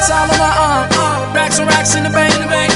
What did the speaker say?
all in my arm. Racks and racks in the bank,